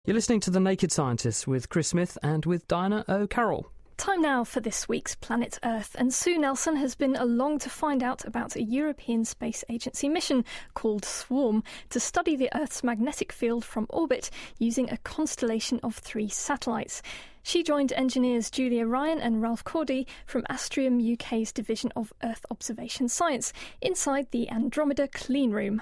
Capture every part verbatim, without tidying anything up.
You're listening to The Naked Scientists with Chris Smith and with Diana O'Carroll. Time now for this week's Planet Earth, and Sue Nelson has been along to find out about a European Space Agency mission called SWARM to study the Earth's magnetic field from orbit using a constellation of three satellites. She joined engineers Julia Ryan and Ralph Cordy from Astrium U K's Division of Earth Observation Science inside the Andromeda Clean Room.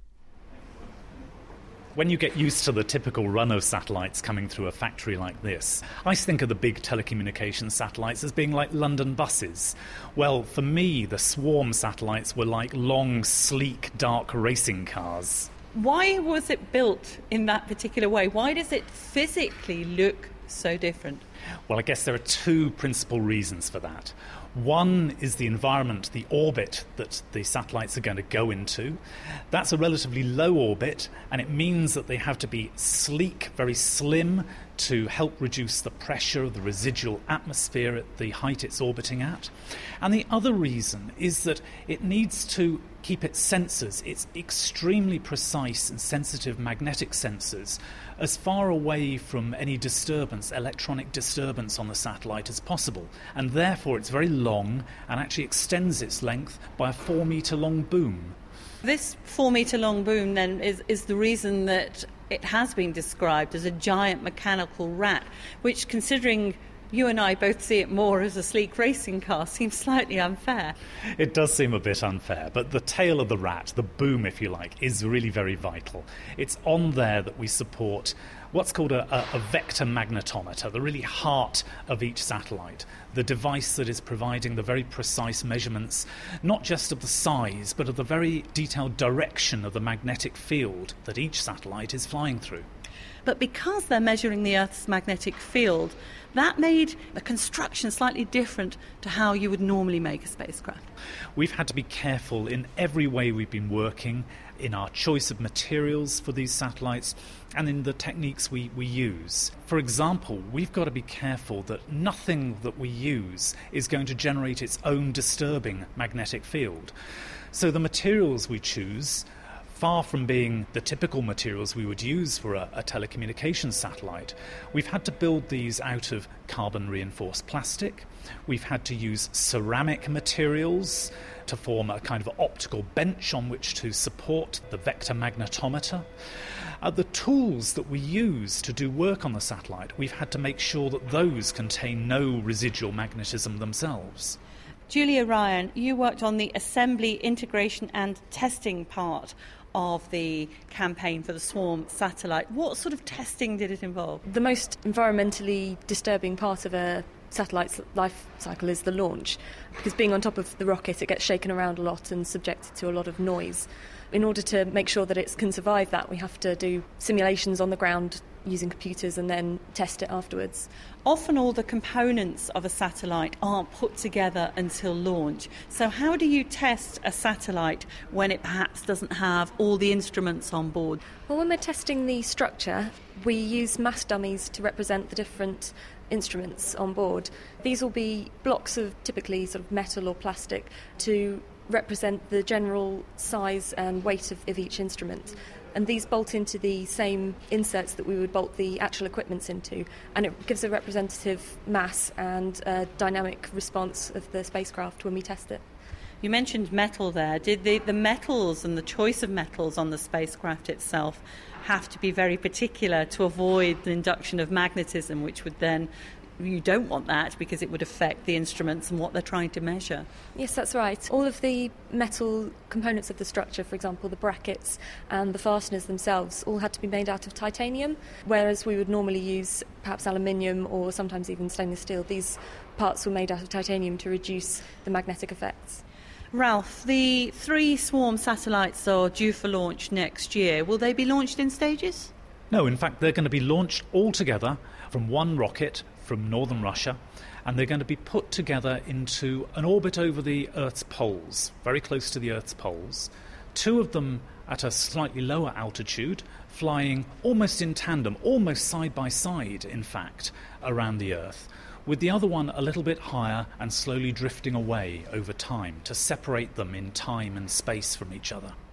When you get used to the typical run of satellites coming through a factory like this, I think of the big telecommunications satellites as being like London buses. Well, for me, the SWARM satellites were like long, sleek, dark racing cars. Why was it built in that particular way? Why does it physically look so different? Well, I guess there are two principal reasons for that. One is the environment, the orbit that the satellites are going to go into. That's a relatively low orbit, and it means that they have to be sleek, very slim, to help reduce the pressure of the residual atmosphere at the height it's orbiting at. And the other reason is that it needs to keep its sensors, its extremely precise and sensitive magnetic sensors, as far away from any disturbance, electronic disturbance on the satellite as possible. And therefore it's very long and actually extends its length by a four metre long boom. This four metre long boom then is, is the reason that it has been described as a giant mechanical rat, which, considering you and I both see it more as a sleek racing car, seems slightly unfair. It does seem a bit unfair, but the tail of the rat, the boom if you like, is really very vital. It's on there that we support what's called a, a, a vector magnetometer, the really heart of each satellite, the device that is providing the very precise measurements, not just of the size, but of the very detailed direction of the magnetic field that each satellite is flying through. But because they're measuring the Earth's magnetic field, that made the construction slightly different to how you would normally make a spacecraft. We've had to be careful in every way we've been working, in our choice of materials for these satellites and in the techniques we, we use. For example, we've got to be careful that nothing that we use is going to generate its own disturbing magnetic field. So the materials we choose, far from being the typical materials we would use for a, a telecommunications satellite, we've had to build these out of carbon-reinforced plastic. We've had to use ceramic materials to form a kind of optical bench on which to support the vector magnetometer. Uh, the tools that we use to do work on the satellite, we've had to make sure that those contain no residual magnetism themselves. Julia Ryan, you worked on the assembly, integration and testing part of the campaign for the SWARM satellite. What sort of testing did it involve? The most environmentally disturbing part of a satellite's life cycle is the launch, because being on top of the rocket it gets shaken around a lot and subjected to a lot of noise. In order to make sure that it can survive that, we have to do simulations on the ground using computers and then test it afterwards. Often all the components of a satellite aren't put together until launch. So how do you test a satellite when it perhaps doesn't have all the instruments on board? Well, when we're testing the structure, we use mass dummies to represent the different instruments on board. These will be blocks of typically sort of metal or plastic to represent the general size and weight of, of each instrument. And these bolt into the same inserts that we would bolt the actual equipments into, and it gives a representative mass and a dynamic response of the spacecraft when we test it. You mentioned metal there. Did the, the metals and the choice of metals on the spacecraft itself have to be very particular to avoid the induction of magnetism, which would then, you don't want that because it would affect the instruments and what they're trying to measure? Yes, that's right. All of the metal components of the structure, for example, the brackets and the fasteners themselves, all had to be made out of titanium, whereas we would normally use perhaps aluminium or sometimes even stainless steel. These parts were made out of titanium to reduce the magnetic effects. Ralph, the three SWARM satellites are due for launch next year. Will they be launched in stages? No, in fact, they're going to be launched all together from one rocket from northern Russia, and they're going to be put together into an orbit over the Earth's poles, very close to the Earth's poles. Two of them at a slightly lower altitude, flying almost in tandem, almost side by side, in fact, around the Earth, with the other one a little bit higher and slowly drifting away over time to separate them in time and space from each other.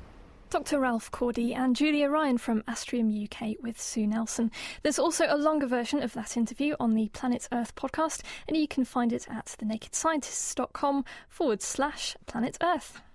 Doctor Ralph Cordy and Julia Ryan from Astrium U K with Sue Nelson. There's also a longer version of that interview on the Planet Earth podcast, and you can find it at thenakedscientists.com forward slash Planet Earth.